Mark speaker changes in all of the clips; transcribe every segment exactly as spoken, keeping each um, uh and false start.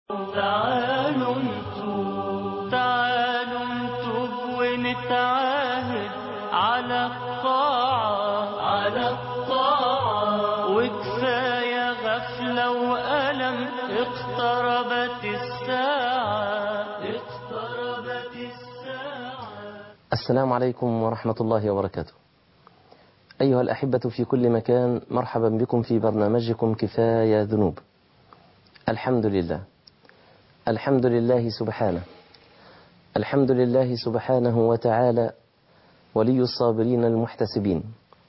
Speaker 1: تعالوا نتوب تعالوا نتوب ونتعاهد على الطاعة على الطاعة وكفاية غفلة وألم اقتربت الساعة اقتربت الساعة.
Speaker 2: السلام عليكم ورحمة الله وبركاته. أيها الأحبة في كل مكان، مرحبا بكم في برنامجكم كفاية ذنوب. الحمد لله الحمد لله سبحانه الحمد لله سبحانه وتعالى، ولي الصابرين المحتسبين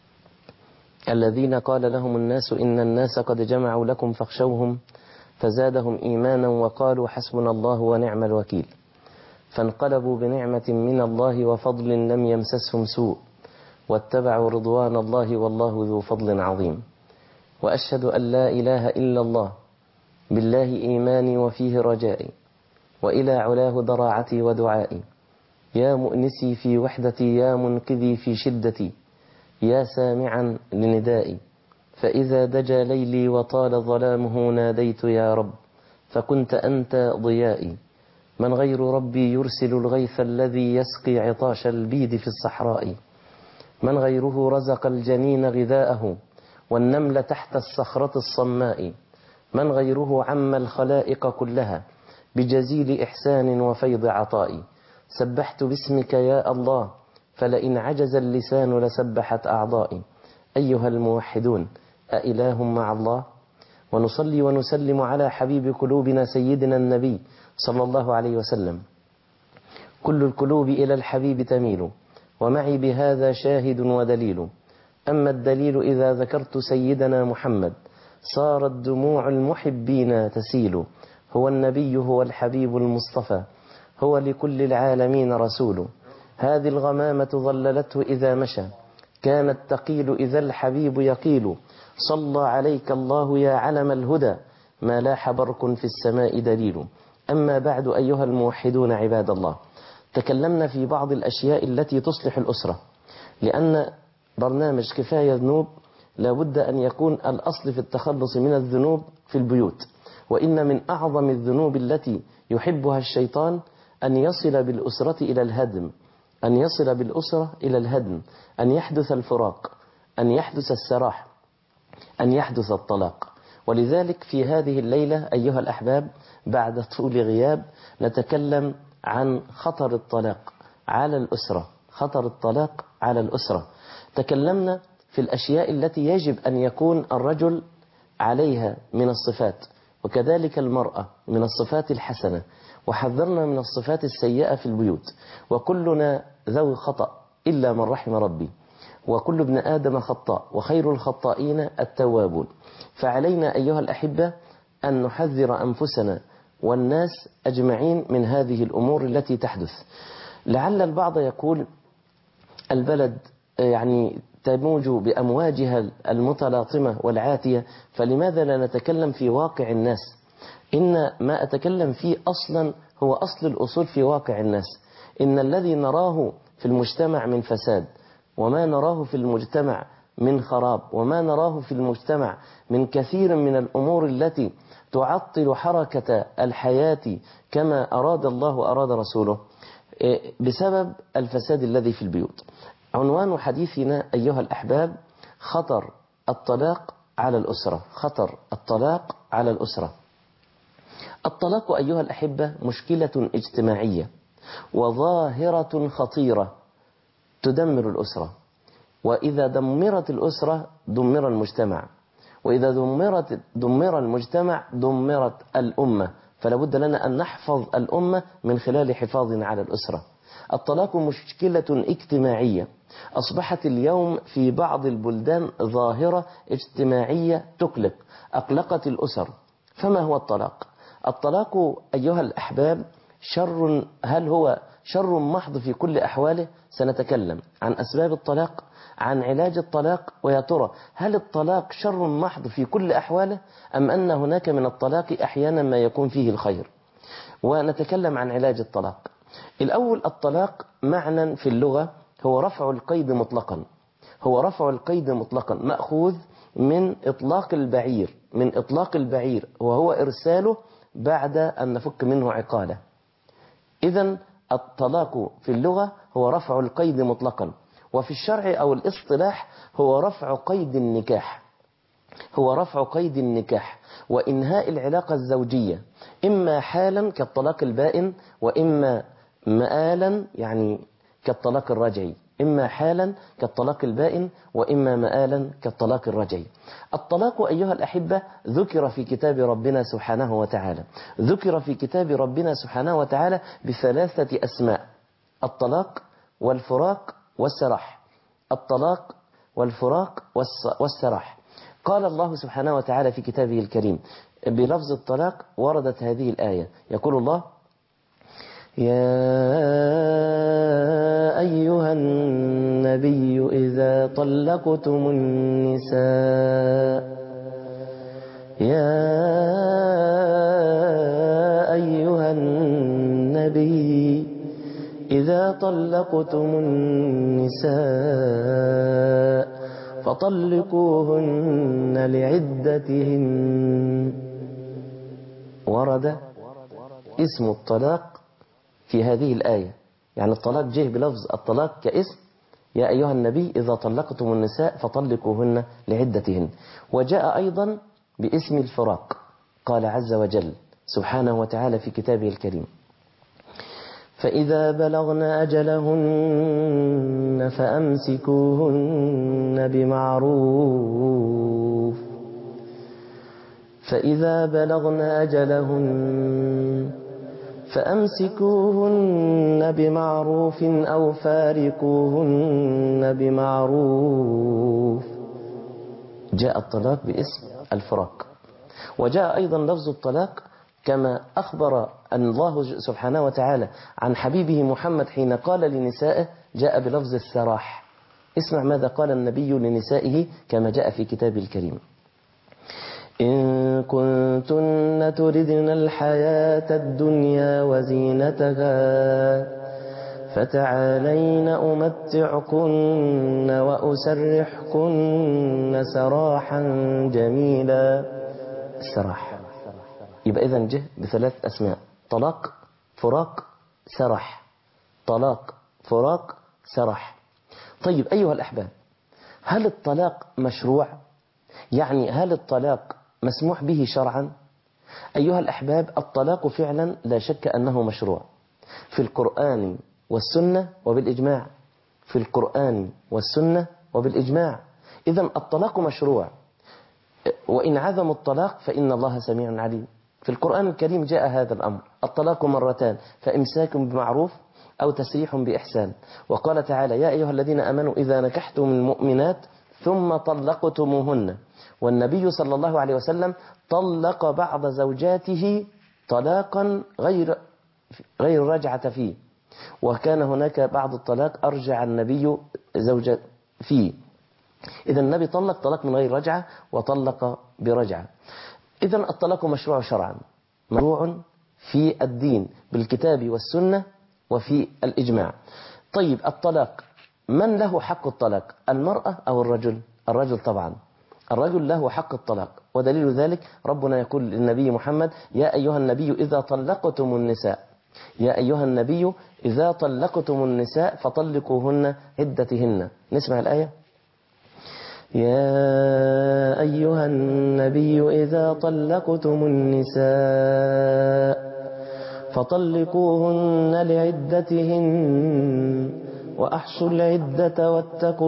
Speaker 2: الذين قال لهم الناس إن الناس قد جمعوا لكم فاخشوهم فزادهم إيمانا وقالوا حسبنا الله ونعم الوكيل، فانقلبوا بنعمة من الله وفضل لم يمسسهم سوء واتبعوا رضوان الله والله ذو فضل عظيم. وأشهد أن لا إله إلا الله، بالله إيماني وفيه رجائي، وإلى علاه ضراعتي ودعائي. يا مؤنسي في وحدتي، يا منقذي في شدتي، يا سامعا لندائي. فإذا دجى ليلي وطال ظلامه ناديت يا رب، فكنت أنت ضيائي. من غير ربي يرسل الغيث الذي يسقي عطاش البيد في الصحراء؟ من غيره رزق الجنين غذاءه والنمل تحت الصخرة الصماء؟ من غيره عم الخلائق كلها بجزيل إحسان وفيض عطاء؟ سبحت باسمك يا الله، فلئن عجز اللسان لسبحت أعضائي. أيها الموحدون، أإله مع الله؟ ونصلي ونسلم على حبيب قلوبنا سيدنا النبي صلى الله عليه وسلم. كل القلوب إلى الحبيب تميل، ومعي بهذا شاهد ودليل. أما الدليل إذا ذكرت سيدنا محمد صارت دموع المحبين تسيل. هو النبي هو الحبيب المصطفى، هو لكل العالمين رسول. هذه الغمامة ظللته إذا مشى، كانت تقيل إذا الحبيب يقيل. صلى عليك الله يا علم الهدى، ما لاح برق في السماء دليل. أما بعد أيها الموحدون عباد الله، تكلمنا في بعض الأشياء التي تصلح الأسرة، لأن برنامج كفاية ذنوب لابد أن يكون الأصل في التخلص من الذنوب في البيوت. وإن من أعظم الذنوب التي يحبها الشيطان أن يصل بالأسرة إلى الهدم، أن يصل بالأسرة إلى الهدم، أن يحدث الفراق، أن يحدث السراح، أن يحدث الطلاق. ولذلك في هذه الليلة أيها الأحباب، بعد طول غياب، نتكلم عن خطر الطلاق على الأسرة. خطر الطلاق على الأسرة. تكلمنا في الأشياء التي يجب أن يكون الرجل عليها من الصفات، وكذلك المرأة من الصفات الحسنة، وحذرنا من الصفات السيئة في البيوت. وكلنا ذوي خطأ إلا من رحم ربي، وكل ابن آدم خطاء، وخير الخطائين التوابون. فعلينا أيها الأحبة أن نحذر أنفسنا والناس أجمعين من هذه الأمور التي تحدث. لعل البعض يقول البلد يعني تموج بأمواجها المتلاطمة والعاتية، فلماذا لا نتكلم في واقع الناس؟ إن ما أتكلم فيه أصلا هو أصل الأصول في واقع الناس. إن الذي نراه في المجتمع من فساد، وما نراه في المجتمع من خراب، وما نراه في المجتمع من كثير من الأمور التي تعطل حركة الحياة كما أراد الله وأراد رسوله، بسبب الفساد الذي في البيوت. عنوان حديثنا أيها الأحباب: خطر الطلاق على الأسرة. خطر الطلاق على الأسرة. الطلاق أيها الأحبة مشكلة اجتماعية وظاهرة خطيرة تدمر الأسرة، وإذا دمرت الأسرة دمر المجتمع، وإذا دمرت دمر المجتمع دمرت الأمة. فلا بد لنا أن نحفظ الأمة من خلال حفاظ على الأسرة. الطلاق مشكلة اجتماعية أصبحت اليوم في بعض البلدان ظاهرة اجتماعية تقلق، أقلقت الأسر. فما هو الطلاق؟ الطلاق أيها الأحباب شر. هل هو شر محض في كل أحواله؟ سنتكلم عن أسباب الطلاق، عن علاج الطلاق، ويا ترى هل الطلاق شر محض في كل أحواله، أم أن هناك من الطلاق أحيانا ما يكون فيه الخير؟ ونتكلم عن علاج الطلاق. الأول، الطلاق معنى في اللغة هو رفع القيد مطلقا. هو رفع القيد مطلقا مأخوذ من إطلاق البعير، من إطلاق البعير وهو إرساله بعد أن نفك منه عقالة. إذن الطلاق في اللغة هو رفع القيد مطلقا، وفي الشرع أو الاصطلاح هو رفع قيد النكاح، هو رفع قيد النكاح وإنهاء العلاقة الزوجية، إما حالا كالطلاق البائن، وإما مآلا يعني كالطلاق الرجعي، إما حالا كالطلاق البائن، وإما مآلا كالطلاق الرجعي. الطلاق أيها الأحبة ذكر في كتاب ربنا سبحانه وتعالى، ذكر في كتاب ربنا سبحانه وتعالى بثلاثة أسماء: الطلاق والفراق والسراح، الطلاق والفراق والسراح. قال الله سبحانه وتعالى في كتابه الكريم بلفظ الطلاق وردت هذه الآية، يقول الله: يا أيها النبي إذا طلقتم النساء يا أيها النبي إذا طلقتم النساء فطلقوهن لعدتهن. ورد اسم الطلاق في هذه الآية، يعني الطلاق جه بلفظ الطلاق كاسم: يا أيها النبي إذا طلقتم النساء فطلقوهن لعدتهن. وجاء أيضا باسم الفراق، قال عز وجل سبحانه وتعالى في كتابه الكريم: فإذا بلغن أجلهن فأمسكوهن بمعروف فإذا بلغن أجلهن فأمسكوهن بمعروف أو فارقوهن بمعروف. جاء الطلاق باسم الفراق. وجاء أيضا لفظ الطلاق كما أخبر أن الله سبحانه وتعالى عن حبيبه محمد حين قال لنسائه، جاء بلفظ السراح. اسمع ماذا قال النبي لنسائه كما جاء في كتاب الكريم: إن كنتن تردن الحياة الدنيا وزينتها فتعالين أمتعكن وأسرحكن سراحا جميلا. السراح يبقى إذن جه بثلاث أسماء: طلاق، فراق، سرح. طلاق، فراق، سرح. طيب أيها الأحباب، هل الطلاق مشروع؟ يعني هل الطلاق مسموح به شرعا؟ أيها الأحباب، الطلاق فعلا لا شك أنه مشروع في القرآن والسنة وبالإجماع، في القرآن والسنة وبالإجماع. إذن الطلاق مشروع، وإن عظم الطلاق فإن الله سميع عليم. في القرآن الكريم جاء هذا الأمر: الطلاق مرتان فإمساك بمعروف أو تسريح بإحسان. وقال تعالى: يا أيها الذين آمنوا إذا نكحتم المؤمنات ثم طلقتموهن. والنبي صلى الله عليه وسلم طلق بعض زوجاته طلاقا غير غير رجعة فيه، وكان هناك بعض الطلاق أرجع النبي زوجة فيه. إذا النبي طلق طلاق من غير رجعة وطلق برجعة. إذا الطلاق مشروع شرعا، مشروع في الدين بالكتاب والسنة وفي الإجماع. طيب الطلاق، من له حق الطلاق، المرأة أو الرجل؟ الرجل طبعا، الرجل له حق الطلاق. ودليل ذلك ربنا يقول للنبي محمد: يا أيها النبي إذا طلقتم النساء يا أيها النبي إذا طلقتم النساء فطلقوهن عدتهن. نسمع الآية: يا أيها النبي إذا طلقتم النساء فطلقوهن لعدتهن وأحصوا العدة واتقوا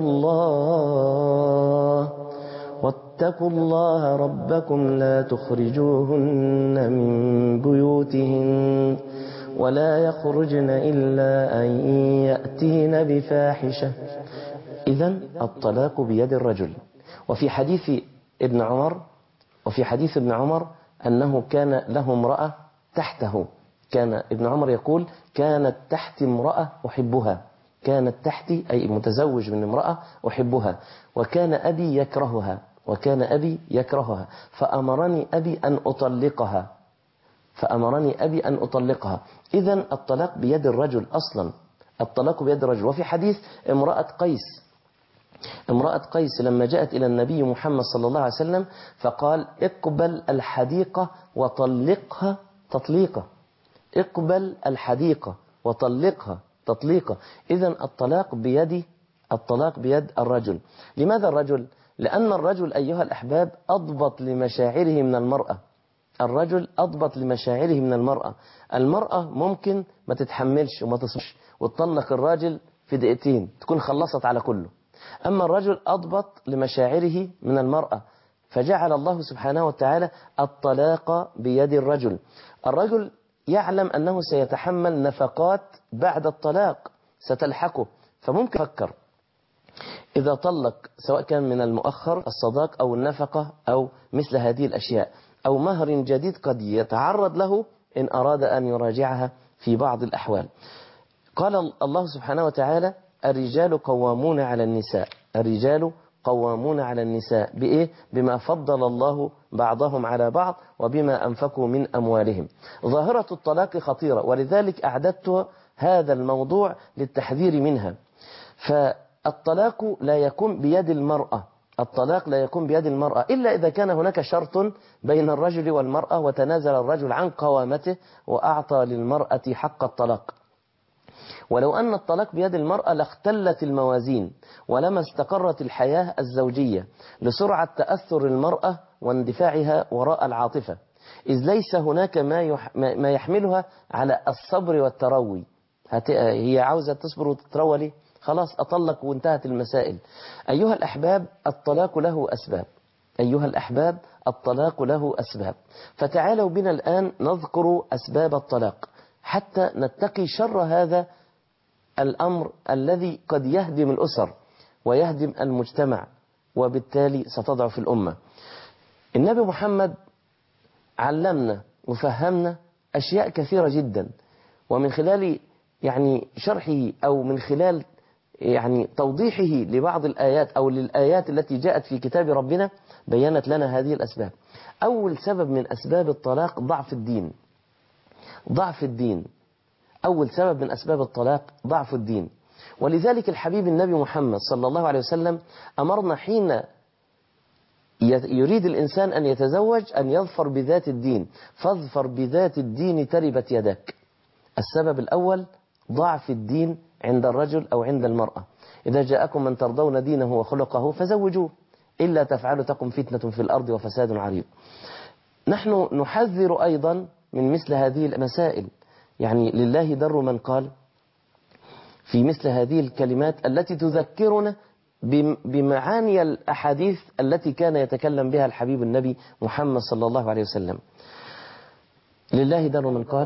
Speaker 2: الله واتقوا الله ربكم لا تخرجوهن من بيوتهن ولا يخرجن إلا أن يأتين بفاحشة. إذن الطلاق بيد الرجل. وفي حديث ابن عمر وفي حديث ابن عمر أنه كان له امرأة تحته، كان ابن عمر يقول: كانت تحت امرأة أحبها، كانت تحتي أي متزوج من امرأة أحبها، وكان أبي يكرهها وكان أبي يكرهها فأمرني أبي أن أطلقها فأمرني أبي أن أطلقها. إذن الطلاق بيد الرجل أصلا، الطلاق بيد الرجل. وفي حديث امرأة قيس امرأة قيس لما جاءت إلى النبي محمد صلى الله عليه وسلم فقال: اقبل الحديقة وطلقها تطليقة، اقبل الحديقة وطلقها تطليقة. إذن الطلاق بيد الطلاق بيد الرجل. لماذا الرجل؟ لأن الرجل أيها الأحباب أضبط لمشاعره من المرأة. الرجل أضبط لمشاعره من المرأة. المرأة ممكن ما تتحملش وما تصبرش وتطلق الراجل في دقيقتين تكون خلصت على كله. أما الرجل أضبط لمشاعره من المرأة، فجعل الله سبحانه وتعالى الطلاق بيد الرجل. الرجل يعلم أنه سيتحمل نفقات بعد الطلاق ستلحقه، فممكن يفكر إذا طلق سواء كان من المؤخر الصداق أو النفقة أو مثل هذه الأشياء أو مهر جديد قد يتعرض له إن أراد أن يراجعها في بعض الأحوال. قال الله سبحانه وتعالى الرجال قوامون على النساء. الرجال قوامون على النساء بإيه؟ بما فضل الله بعضهم على بعض وبما أنفقوا من أموالهم. ظاهرة الطلاق خطيرة، ولذلك أعددت هذا الموضوع للتحذير منها. فالطلاق لا يكون بيد المرأة، الطلاق لا يكون بيد المرأة إلا إذا كان هناك شرط بين الرجل والمرأة وتنازل الرجل عن قوامته وأعطى للمرأة حق الطلاق. ولو أن الطلاق بيد المرأة لاختلت الموازين ولما استقرت الحياة الزوجية لسرعة تأثر المرأة واندفاعها وراء العاطفة، إذ ليس هناك ما, يح ما يحملها على الصبر والتروي. هي عاوزة تصبر وتتروى ليه؟ خلاص أطلق وانتهت المسائل. أيها الأحباب الطلاق له أسباب. أيها الأحباب الطلاق له أسباب. فتعالوا بنا الآن نذكر أسباب الطلاق حتى نتقي شر هذا الأمر الذي قد يهدم الأسر ويهدم المجتمع وبالتالي ستضعف الأمة. النبي محمد علمنا وفهمنا أشياء كثيرة جدا، ومن خلال يعني شرحه أو من خلال يعني توضيحه لبعض الآيات أو للآيات التي جاءت في كتاب ربنا بيّنت لنا هذه الأسباب. أول سبب من أسباب الطلاق ضعف الدين. ضعف الدين أول سبب من أسباب الطلاق ضعف الدين. ولذلك الحبيب النبي محمد صلى الله عليه وسلم أمرنا حين يريد الإنسان أن يتزوج أن يظفر بذات الدين، فاظفر بذات الدين تربت يدك. السبب الأول ضعف الدين عند الرجل أو عند المرأة. إذا جاءكم من ترضون دينه وخلقه فزوجوه إلا تفعلوا تكن فتنة في الأرض وفساد عريض. نحن نحذر أيضا من مثل هذه المسائل. يعني لله در من قال في مثل هذه الكلمات التي تذكرنا بمعاني الأحاديث التي كان يتكلم بها الحبيب النبي محمد صلى الله عليه وسلم. لله در من قال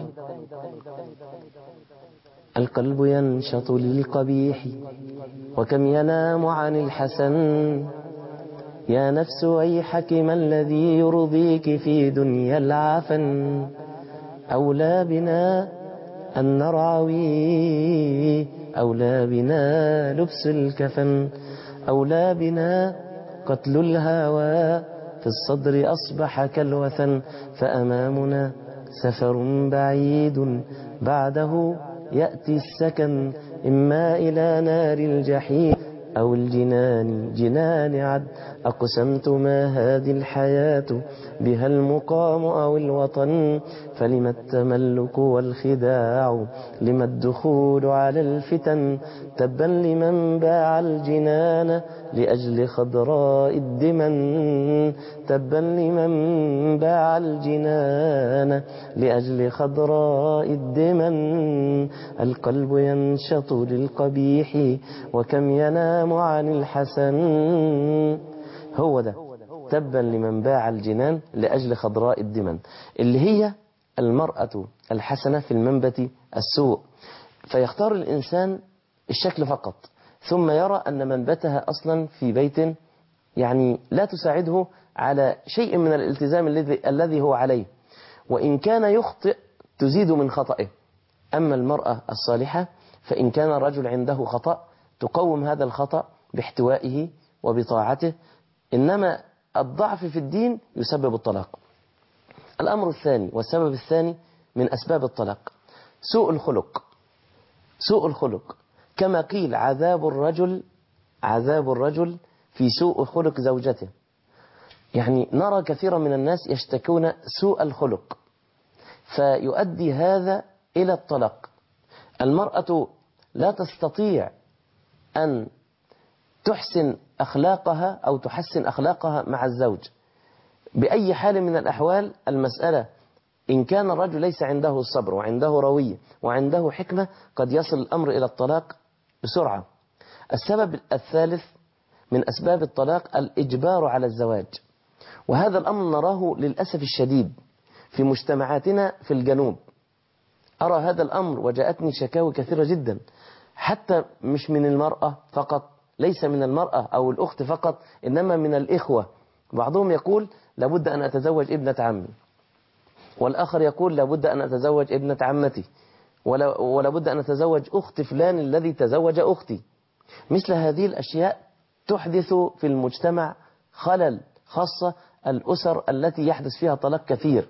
Speaker 2: القلب ينشط للقبيح وكم ينام عن الحسن، يا نفس ويحك ما الذي يرضيك في دنيا العفن، أولى بنا أن نرعوي، أولى بنا لبس الكفن، أولى بنا قتل الهوى، في الصدر أصبح كالوثن، فأمامنا سفر بعيد بعده يأتي السكن، إما إلى نار الجحيم أو الجنان جنان عد، أقسمت ما هذه الحياة بها المقام أو الوطن، فلما التملك والخداع، لما الدخول على الفتن، تبا لمن باع الجنان لأجل خضراء الدمن، تبا لمن باع الجنان لأجل خضراء الدمن، القلب ينشط للقبيح وكم ينام عن الحسن. هو ده تبا لمن باع الجنان لأجل خضراء الدمن، اللي هي المرأة الحسنة في المنبت السوء. فيختار الإنسان الشكل فقط ثم يرى أن منبتها أصلا في بيت يعني لا تساعده على شيء من الالتزام الذي الذي هو عليه، وإن كان يخطئ تزيد من خطئه. أما المرأة الصالحة فإن كان الرجل عنده خطأ تقوم هذا الخطأ باحتوائه وبطاعته، إنما الضعف في الدين يسبب الطلاق. الأمر الثاني والسبب الثاني من أسباب الطلاق سوء الخلق. سوء الخلق كما قيل عذاب الرجل عذاب الرجل في سوء خلق زوجته. يعني نرى كثيرا من الناس يشتكون سوء الخلق، فيؤدي هذا إلى الطلاق. المرأة لا تستطيع أن تحسن أخلاقها أو تحسن أخلاقها مع الزوج بأي حال من الأحوال. المسألة إن كان الرجل ليس عنده الصبر وعنده روية وعنده حكمة قد يصل الأمر إلى الطلاق بسرعة. السبب الثالث من أسباب الطلاق الإجبار على الزواج، وهذا الأمر نراه للأسف الشديد في مجتمعاتنا في الجنوب. أرى هذا الأمر وجاءتني شكاوى كثيرة جدا، حتى مش من المرأة فقط، ليس من المرأة أو الأخت فقط، إنما من الإخوة. بعضهم يقول لابد أن أتزوج ابنة عمي، والآخر يقول لابد أن أتزوج ابنة عمتي، ولا ولابد أن أتزوج أخت فلان الذي تزوج أختي. مثل هذه الأشياء تحدث في المجتمع خلل، خاصة الأسر التي يحدث فيها طلاق كثير.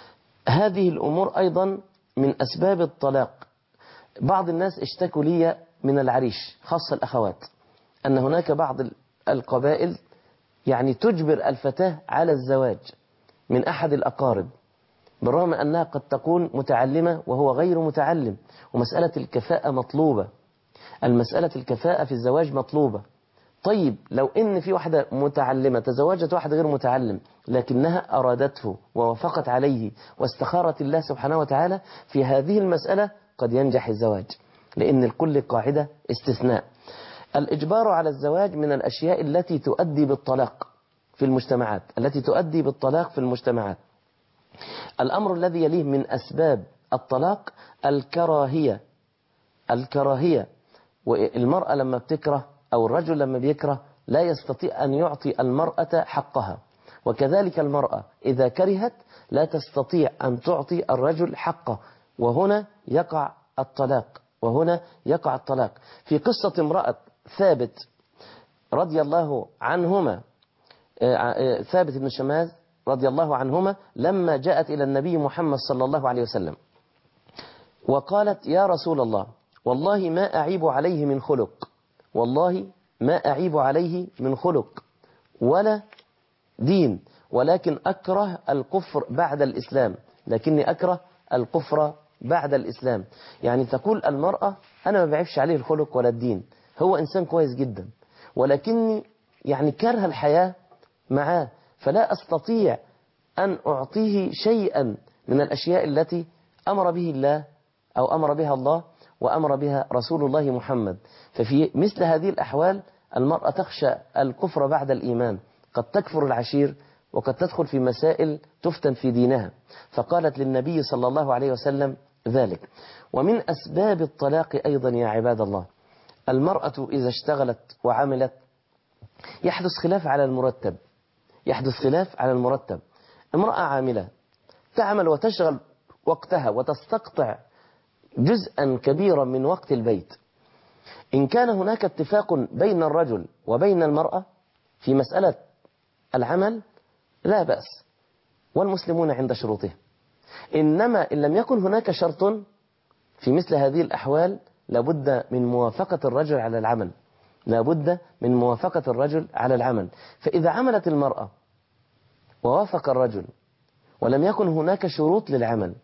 Speaker 2: هذه الأمور أيضا من أسباب الطلاق. بعض الناس اشتكوا لي من العريش، خاصة الأخوات، أن هناك بعض القبائل يعني تجبر الفتاة على الزواج من أحد الأقارب، بالرغم أنها قد تكون متعلمة وهو غير متعلم. ومسألة الكفاءة مطلوبة، المسألة الكفاءة في الزواج مطلوبة. طيب لو إن في واحدة متعلمة تزوجت واحد غير متعلم لكنها أرادته ووافقت عليه واستخارت الله سبحانه وتعالى، في هذه المسألة قد ينجح الزواج، لأن الكل قاعدة استثناء. الإجبار على الزواج من الأشياء التي تؤدي بالطلاق في المجتمعات، التي تؤدي بالطلاق في المجتمعات. الأمر الذي يليه من أسباب الطلاق الكراهية. الكراهية، والمرأة لما بتكره أو الرجل لما بيكره لا يستطيع أن يعطي المرأة حقها، وكذلك المرأة إذا كرهت لا تستطيع أن تعطي الرجل حقه، وهنا يقع الطلاق وهنا يقع الطلاق. في قصة امرأة ثابت رضي الله عنهما، ثابت بن شماس رضي الله عنهما، لما جاءت إلى النبي محمد صلى الله عليه وسلم وقالت يا رسول الله والله ما أعيب عليه من خلق، والله ما أعيب عليه من خلق ولا دين، ولكن أكره الكفر بعد الإسلام، لكني أكره الكفر بعد الإسلام. يعني تقول المرأة أنا ما بعيبش عليه الخلق ولا الدين، هو إنسان كويس جدا، ولكني يعني كره الحياة معاه، فلا أستطيع أن أعطيه شيئا من الأشياء التي أمر به الله أو أمر بها الله وأمر بها رسول الله محمد. ففي مثل هذه الأحوال المرأة تخشى الكفر بعد الإيمان، قد تكفر العشير وقد تدخل في مسائل تفتن في دينها، فقالت للنبي صلى الله عليه وسلم ذلك. ومن أسباب الطلاق أيضا يا عباد الله، المرأة إذا اشتغلت وعملت يحدث خلاف على المرتب، يحدث خلاف على المرتب. امرأة عاملة تعمل وتشغل وقتها وتستقطع جزءا كبيرا من وقت البيت. إن كان هناك اتفاق بين الرجل وبين المرأة في مسألة العمل لا بأس، والمسلمون عند شروطهم. إنما إن لم يكن هناك شرط في مثل هذه الأحوال لابد من موافقة الرجل على العمل، لابد من موافقة الرجل على العمل. فإذا عملت المرأة ووافق الرجل ولم يكن هناك شروط للعمل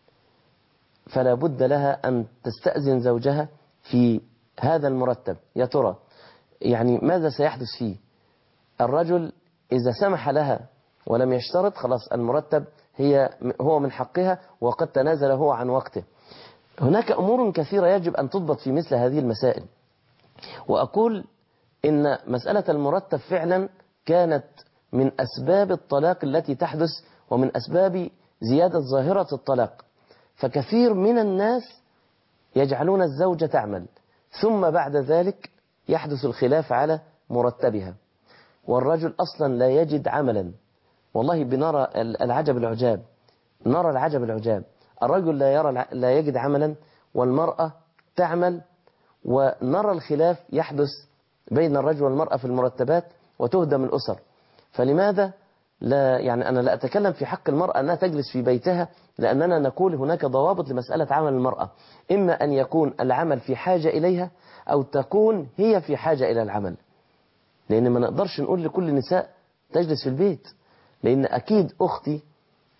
Speaker 2: فلا بد لها أن تستأذن زوجها في هذا المرتب. يا ترى يعني ماذا سيحدث فيه؟ الرجل إذا سمح لها ولم يشترط خلاص المرتب هي هو من حقها وقد تنازل هو عن وقته. هناك أمور كثيرة يجب أن تضبط في مثل هذه المسائل. وأقول إن مسألة المرتب فعلا كانت من أسباب الطلاق التي تحدث ومن أسباب زيادة ظاهرة الطلاق. فكثير من الناس يجعلون الزوجة تعمل ثم بعد ذلك يحدث الخلاف على مرتبها، والرجل أصلا لا يجد عملا. والله بنرى العجب العجاب، نرى العجب العجاب، الرجل لا يرى لا يجد عملا والمرأة تعمل، ونرى الخلاف يحدث بين الرجل والمرأة في المرتبات وتهدم الأسر. فلماذا لا يعني أنا لا أتكلم في حق المرأة أنها تجلس في بيتها، لأننا نقول هناك ضوابط لمسألة عمل المرأة، إما أن يكون العمل في حاجة إليها أو تكون هي في حاجة إلى العمل. لأن ما نقدرش نقول لكل نساء تجلس في البيت، لأن أكيد أختي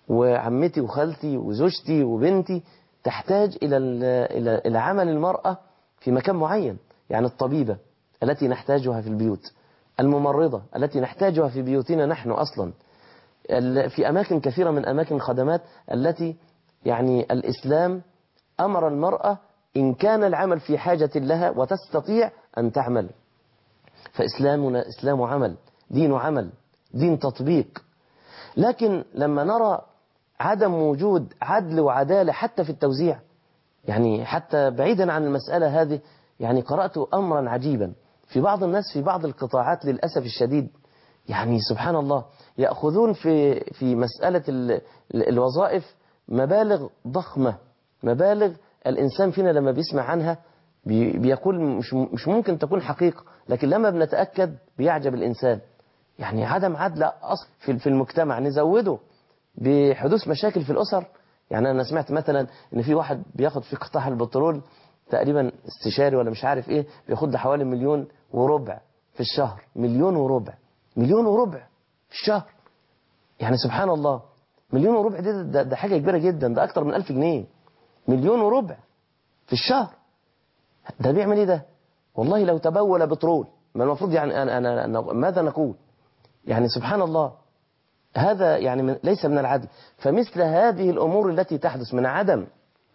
Speaker 2: وعمتي وخالتي وزوجتي وبنتي تحتاج إلى إلى إلى عمل المرأة في مكان معين. يعني الطبيبة التي نحتاجها في البيوت، الممرضة التي نحتاجها في بيوتنا نحن أصلا، في أماكن كثيرة من أماكن الخدمات التي يعني الإسلام أمر المرأة إن كان العمل في حاجة لها وتستطيع أن تعمل. فإسلامنا إسلام عمل، دين عمل، دين تطبيق. لكن لما نرى عدم وجود عدل وعدالة حتى في التوزيع، يعني حتى بعيدا عن المسألة هذه، يعني قرأت أمرا عجيبا في بعض الناس في بعض القطاعات للأسف الشديد. يعني سبحان الله، يأخذون في في مسألة ال- الوظائف مبالغ ضخمة، مبالغ الإنسان فينا لما بيسمع عنها بي- بيقول مش مش ممكن تكون حقيقة، لكن لما بنتأكد بيعجب الإنسان. يعني عدم عدل أصل في في المجتمع نزوده بحدوث مشاكل في الأسر. يعني أنا سمعت مثلا إن في واحد بياخد في قطاع البترول تقريبا استشاري ولا مش عارف إيه، بياخد له حوالي مليون وربع في الشهر. مليون وربع، مليون وربع في الشهر. يعني سبحان الله، مليون وربع ده, ده, ده حاجة كبيرة جدا، ده أكتر من ألف جنيه. مليون وربع في الشهر، ده بيعمل إيه ده؟ والله لو تبول بترول، ما المفروض يعني أنا, أنا, أنا ماذا نقول؟ يعني سبحان الله، هذا يعني من ليس من العدل. فمثل هذه الأمور التي تحدث من عدم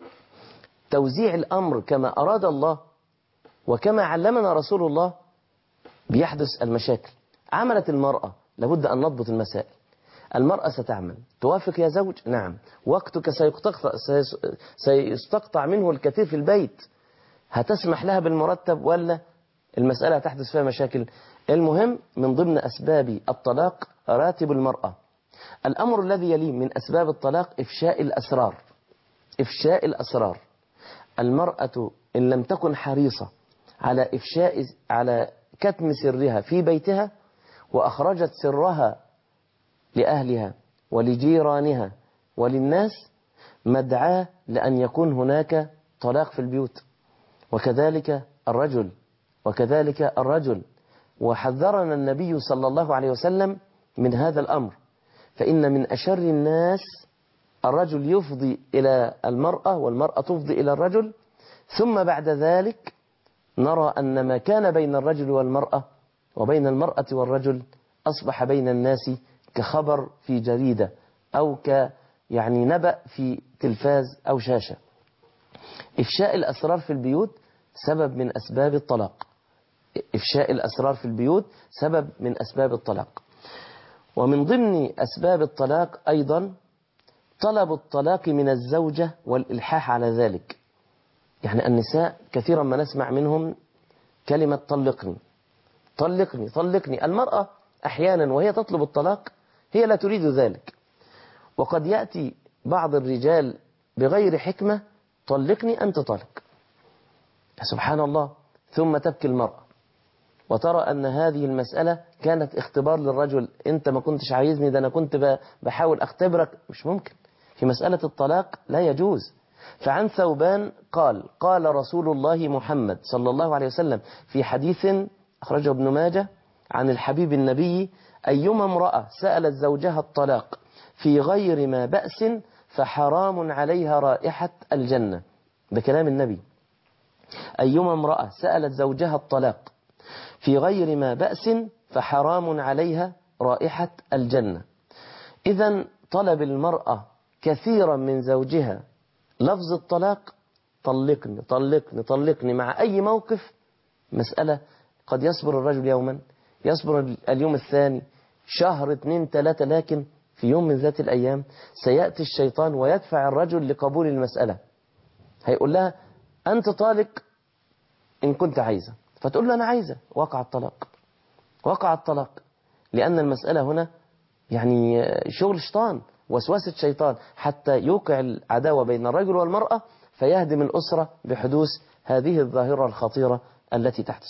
Speaker 2: توزيع الأمر كما أراد الله وكما علمنا رسول الله بيحدث المشاكل. عملت المرأة، لابد أن نضبط المسائل. المرأة ستعمل، توافق يا زوج؟ نعم. وقتك سيقتطع, سيستقطع منه الكثير في البيت، هتسمح لها بالمرتب ولا المسألة هتحدث فيها مشاكل؟ المهم من ضمن أسباب الطلاق راتب المرأة. الأمر الذي يليه من أسباب الطلاق إفشاء الأسرار. إفشاء الأسرار، المرأة إن لم تكن حريصة على إفشاء على كتم سرها في بيتها وأخرجت سرها لأهلها ولجيرانها وللناس، مدعاة لأن يكون هناك طلاق في البيوت. وكذلك الرجل وكذلك الرجل وحذرنا النبي صلى الله عليه وسلم من هذا الأمر. فإن من أشر الناس الرجل يفضي إلى المرأة والمرأة تفضي إلى الرجل، ثم بعد ذلك نرى أن ما كان بين الرجل والمرأة وبين المرأة والرجل أصبح بين الناس كخبر في جريدة أو ك يعني نبأ في تلفاز أو شاشة. إفشاء الأسرار في البيوت سبب من أسباب الطلاق. إفشاء الأسرار في البيوت سبب من أسباب الطلاق. ومن ضمن أسباب الطلاق أيضا طلب الطلاق من الزوجة والإلحاح على ذلك. يعني النساء كثيرا ما نسمع منهم كلمة طلقني طلقني طلقني. المرأة أحيانا وهي تطلب الطلاق هي لا تريد ذلك، وقد يأتي بعض الرجال بغير حكمة طلقني أنت طالق، سبحان الله، ثم تبكي المرأة وترى أن هذه المسألة كانت اختبار للرجل، أنت ما كنتش عايزني، ده أنا كنت بحاول أختبرك. مش ممكن في مسألة الطلاق، لا يجوز. فعن ثوبان قال قال رسول الله محمد صلى الله عليه وسلم في حديث أخرجه ابن ماجه عن الحبيب النبي: أيما امرأة سألت زوجها الطلاق في غير ما بأس فحرام عليها رائحة الجنة. بكلام النبي، أيما امرأة سألت زوجها الطلاق في غير ما بأس فحرام عليها رائحة الجنة. إذن طلب المرأة كثيرا من زوجها لفظ الطلاق، طلقني طلقني طلقني، مع أي موقف. مسألة قد يصبر الرجل يوما، يصبر اليوم الثاني، شهر اثنين ثلاثة، لكن في يوم من ذات الأيام سيأتي الشيطان ويدفع الرجل لقبول المسألة. هيقول لها أنت طالق إن كنت عايزة، فتقول له أنا عايزة، وقع الطلاق. وقع الطلاق لأن المسألة هنا يعني شغل شيطان، وسواسة شيطان، حتى يوقع العداوة بين الرجل والمرأة فيهدم الأسرة بحدوث هذه الظاهرة الخطيرة التي تحدث.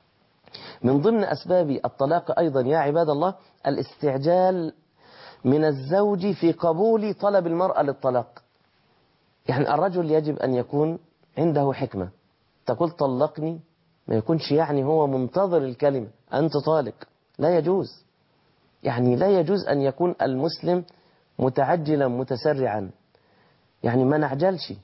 Speaker 2: من ضمن أسباب الطلاق أيضا يا عباد الله الاستعجال من الزوج في قبول طلب المرأة للطلاق. يعني الرجل يجب أن يكون عنده حكمة، تقول طلقني ما يكونش يعني هو منتظر الكلمة أنت طالق، لا يجوز. يعني لا يجوز أن يكون المسلم متعجلا متسرعا، يعني ما نعجلش.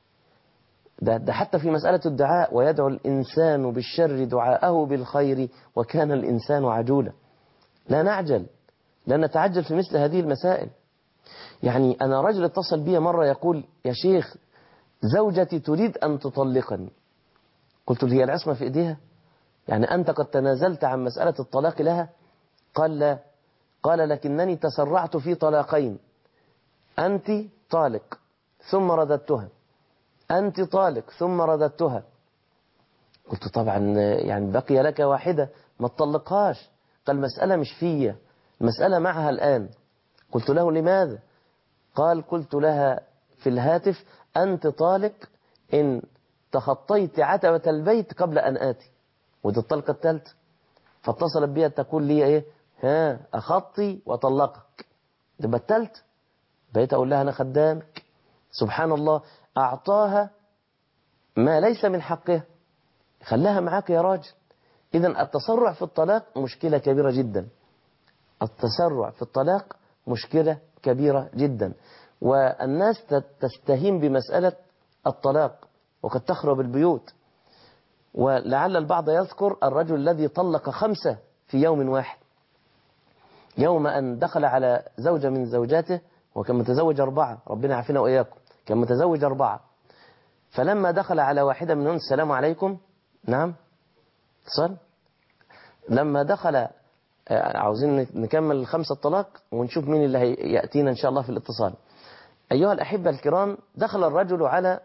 Speaker 2: ده, ده حتى في مسألة الدعاء، ويدعو الإنسان بالشر دعاءه بالخير وكان الإنسان عجولا. لا نعجل، لا نتعجل في مثل هذه المسائل. يعني أنا رجل اتصل بي مرة يقول: يا شيخ، زوجتي تريد أن تطلقني. قلت له: هي العصمة في إيديها؟ يعني أنت قد تنازلت عن مسألة الطلاق لها؟ قال: لا. قال: لكنني تسرعت في طلاقين، أنت طالق ثم رددتها، أنت طالق ثم رددتها. قلت: طبعا يعني بقي لك واحدة، ما تطلقهاش. قال: المسألة مش فيا، المسألة معها الآن. قلت له: لماذا؟ قال: قلت لها في الهاتف: أنت طالق إن تخطيت عتبة البيت قبل أن آتي. ودي الطلقة الثالثة. فاتصلت بي تقول لي: إيه؟ ها أخطي وطلقك. ده الثالثة. بقيت أقول لها: أنا خدامك. سبحان الله، أعطاها ما ليس من حقها، خلاها معاك يا راجل. إذن التسرع في الطلاق مشكلة كبيرة جدا. التسرع في الطلاق مشكلة كبيرة جدا. والناس تستهين بمسألة الطلاق وقد تخرب البيوت. ولعل البعض يذكر الرجل الذي طلق خمسة في يوم واحد، يوم أن دخل على زوجة من زوجاته، وكان متزوج أربعة، ربنا يعافينا وإياكم، كان متزوج أربعة. فلما دخل على واحدة منهم: السلام عليكم. نعم، اتصل. لما دخل، عاوزين نكمل الخمسة الطلاق ونشوف مين اللي هيأتينا إن شاء الله في الاتصال. أيها الأحبة الكرام، دخل الرجل على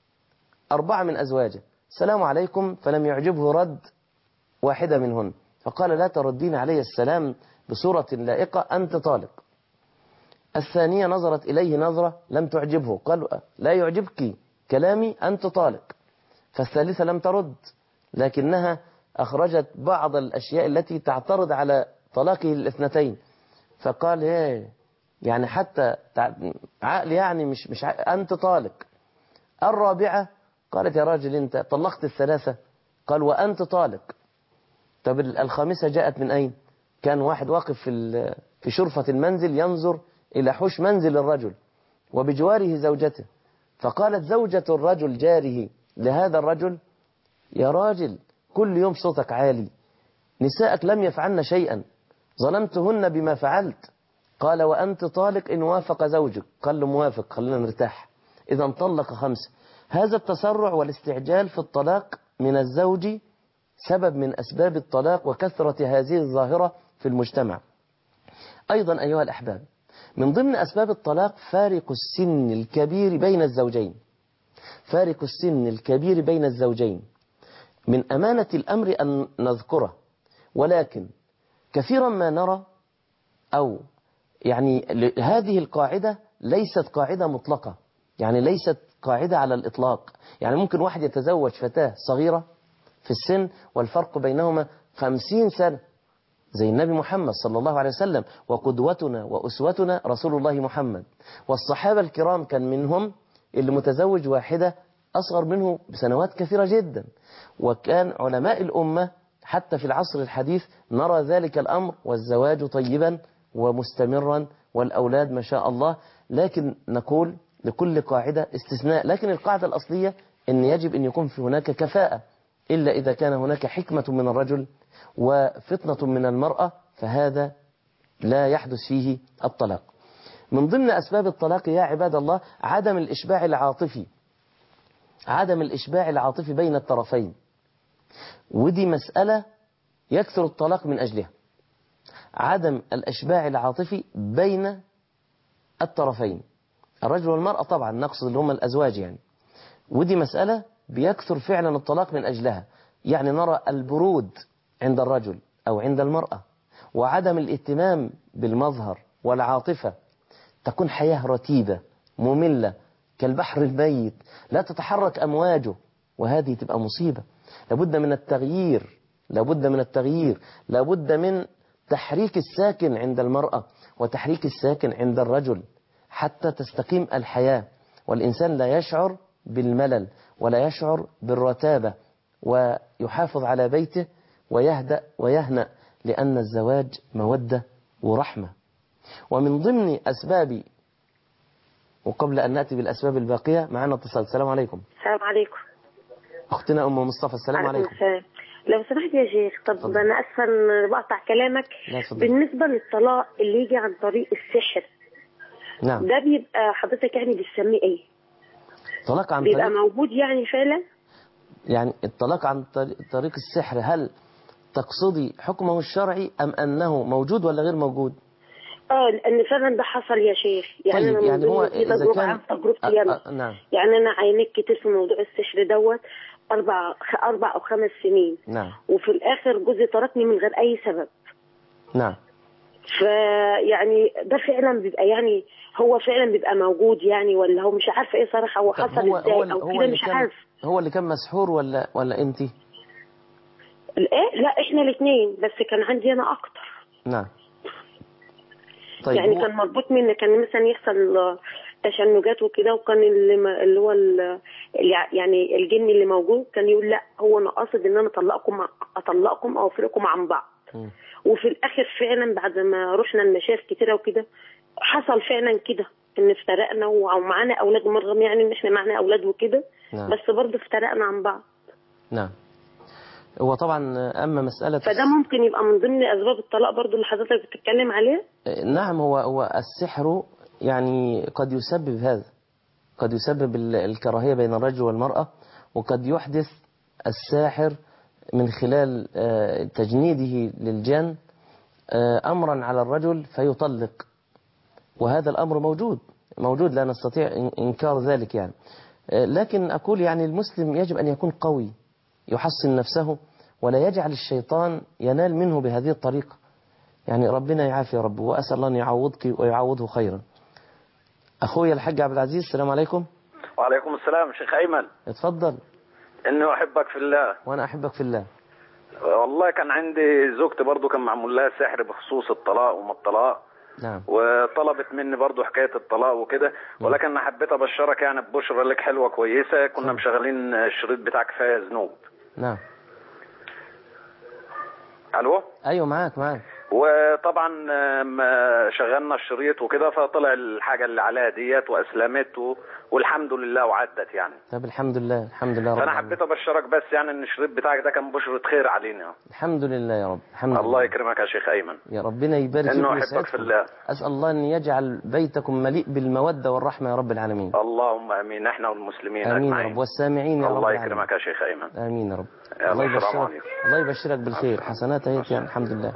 Speaker 2: أربعة من أزواجه: السلام عليكم، فلم يعجبه رد واحدة منهن، فقال: لا تردين علي السلام بصورة لائقة، أنت طالق. الثانية نظرت إليه نظرة لم تعجبه، قال: لا يعجبك كلامي، أنت طالق. فالثالثة لم ترد، لكنها أخرجت بعض الأشياء التي تعترض على طلاقه الاثنتين. فقال: ايه يعني حتى عقل يعني مش مش أنت طالق. الرابعة قالت: يا راجل أنت طلقت الثلاثة. قال: وأنت طالق. طب الخامسة جاءت من أين؟ كان واحد واقف في في شرفة المنزل ينظر إلى حوش منزل الرجل وبجواره زوجته. فقالت زوجة الرجل جاره لهذا الرجل: يا راجل، كل يوم صوتك عالي، نساءك لم يفعلن شيئا، ظلمتهن بما فعلت. قال: وأنت طالق إن وافق زوجك. قال له: موافق، خلينا نرتاح. إذا طلق خمسة. هذا التسرع والاستعجال في الطلاق من الزوج سبب من أسباب الطلاق وكثرة هذه الظاهرة في المجتمع. أيضا أيها الأحباب، من ضمن أسباب الطلاق فارق السن الكبير بين الزوجين. فارق السن الكبير بين الزوجين من أمانة الأمر أن نذكره، ولكن كثيرا ما نرى، أو يعني هذه القاعدة ليست قاعدة مطلقة، يعني ليست قاعدة على الإطلاق. يعني ممكن واحد يتزوج فتاة صغيرة في السن والفرق بينهما خمسين سنة، زي النبي محمد صلى الله عليه وسلم، وقدوتنا وأسوتنا رسول الله محمد. والصحابة الكرام كان منهم اللي متزوج واحدة أصغر منه بسنوات كثيرة جدا. وكان علماء الأمة حتى في العصر الحديث نرى ذلك الأمر، والزواج طيبا ومستمرا والأولاد ما شاء الله. لكن نقول لكل قاعدة استثناء، لكن القاعدة الأصلية أن يجب أن يكون في هناك كفاءة، إلا إذا كان هناك حكمة من الرجل وفطنة من المرأة، فهذا لا يحدث فيه الطلاق. من ضمن أسباب الطلاق يا عباد الله عدم الإشباع العاطفي، عدم الإشباع العاطفي بين الطرفين، ودي مسألة يكثر الطلاق من أجلها. عدم الإشباع العاطفي بين الطرفين، الرجل والمرأة، طبعا نقصد اللي هم الأزواج يعني. ودي مسألة بيكثر فعلا الطلاق من أجلها. يعني نرى البرود عند الرجل أو عند المرأة، وعدم الاهتمام بالمظهر والعاطفة. تكون حياة رتيبة مملة كالبحر الميت، لا تتحرك أمواجه، وهذه تبقى مصيبة. لابد من التغيير، لابد من التغيير، لابد من تحريك الساكن عند المرأة وتحريك الساكن عند الرجل حتى تستقيم الحياة، والإنسان لا يشعر بالملل ولا يشعر بالرتابة، ويحافظ على بيته ويهدأ ويهنأ، لأن الزواج مودة ورحمة. ومن ضمن أسباب وقبل أن نأتي بالأسباب الباقية معنا اتصال. السلام عليكم.
Speaker 3: السلام عليكم.
Speaker 2: أختنا أم مصطفى. السلام عليكم.
Speaker 3: السلام. لو سمحت يا شيخ، طب فضل. أنا أسفة إن بقطع كلامك. بالنسبة للطلاق اللي يجي عن طريق السحر،
Speaker 2: نعم،
Speaker 3: ده بيبقى حضرتك يعني بتسميه إيه؟
Speaker 2: طلاق عن
Speaker 3: بيبقى
Speaker 2: طريق
Speaker 3: موجود يعني فعلا؟
Speaker 2: يعني الطلاق عن طريق السحر، هل تقصدي حكمه الشرعي أم أنه موجود ولا غير موجود؟
Speaker 3: اه لان فعلا ده حصل يا شيخ. يعني
Speaker 2: طيب
Speaker 3: انا
Speaker 2: يعني هو اذا كان
Speaker 3: عن تجربتي انا.
Speaker 2: نعم.
Speaker 3: يعني انا عانيت كتير في موضوع السحر دوت اربع اربع او خمس سنين.
Speaker 2: نعم.
Speaker 3: وفي الاخر جوزي تركني من غير اي سبب.
Speaker 2: نعم.
Speaker 3: فيعني ده فعلا بيبقى يعني هو فعلا بيبقى موجود يعني، ولا هو مش عارفه ايه صراحه هو حصل
Speaker 2: هو
Speaker 3: ازاي
Speaker 2: هو
Speaker 3: او
Speaker 2: هو
Speaker 3: كده
Speaker 2: اللي
Speaker 3: مش
Speaker 2: كان
Speaker 3: عارف.
Speaker 2: هو اللي كان مسحور ولا ولا انت؟
Speaker 3: ايه لا احنا الاثنين، بس كان عندي انا اكتر.
Speaker 2: نعم. طيب
Speaker 3: يعني
Speaker 2: هو...
Speaker 3: كان مربوط مني، كان مثلا يحصل تشنجات وكده، وكان اللي, ما اللي هو اللي يعني الجن اللي موجود كان يقول لا هو انا قاصد ان انا اطلقكم اطلقكم او افرقكم عن بعض. م. وفي الاخر فعلا بعد ما رحنا المشايخ كتيره وكده حصل فعلا كده ان افترقنا ومعانا اولاد، مرغم يعني ان احنا معانا اولاد وكده. نعم. بس برضه افترقنا عن بعض.
Speaker 2: نعم. هو طبعا أما مسألة
Speaker 3: فده ممكن يبقى من ضمن أسباب الطلاق برضو اللي حضرتك بتتكلم عليه.
Speaker 2: نعم. هو هو السحر يعني قد يسبب هذا، قد يسبب الكراهية بين الرجل والمرأة، وقد يحدث الساحر من خلال تجنيده للجن أمرا على الرجل فيطلق، وهذا الأمر موجود موجود لا نستطيع إنكار ذلك يعني. لكن أقول يعني المسلم يجب أن يكون قوي يحصن نفسه، ولا يجعل الشيطان ينال منه بهذه الطريقة. يعني ربنا يعافي يا رب، وأسأل الله أن يعوضك ويعوضه خيرا. أخوي الحاج عبد العزيز. السلام عليكم.
Speaker 4: وعليكم السلام شيخ أيمن.
Speaker 2: اتفضل.
Speaker 4: إنه أحبك في الله.
Speaker 2: وأنا أحبك في الله.
Speaker 4: والله كان عندي زوجتي برضو كان معمول لها سحر بخصوص الطلاق وما الطلاق.
Speaker 2: نعم.
Speaker 4: وطلبت مني برضو حكاية الطلاق وكده، ولكن أنا حبيت أبشرك يعني ببشرة لك حلوة كويسة. كنا نعم. مشغلين الشريط بتاع كفاية ذنوب.
Speaker 2: نعم.
Speaker 4: ألو.
Speaker 2: أيوة معاك معاك.
Speaker 4: وطبعا شغلنا الشريط وكده، فطلع الحاجة اللي عليها ديت وأسلمت و... والحمد لله وعدت يعني.
Speaker 2: طب الحمد لله الحمد لله رب
Speaker 4: فأنا حبيت أبشرك بس يعني إن الشريط بتاعك ده كان بشرة خير علينا.
Speaker 2: الحمد لله يا رب. الحمد
Speaker 4: الله
Speaker 2: لله.
Speaker 4: يكرمك يا شيخ أيمن.
Speaker 2: يا ربنا يبارك فيك
Speaker 4: إنه أحبك في الله.
Speaker 2: أسأل الله أن يجعل بيتكم مليء بالمودة والرحمة يا رب العالمين.
Speaker 4: اللهم آمين. إحنا والمسلمين
Speaker 2: آمين يا رب، والسامعين يا رب
Speaker 4: الله
Speaker 2: العالمين.
Speaker 4: يكرمك يا شيخ أيمن.
Speaker 2: آمين يا رب.
Speaker 4: الله يبشرك
Speaker 2: الله يبشرك بالخير. حسنات اهيت يعني الحمد لله.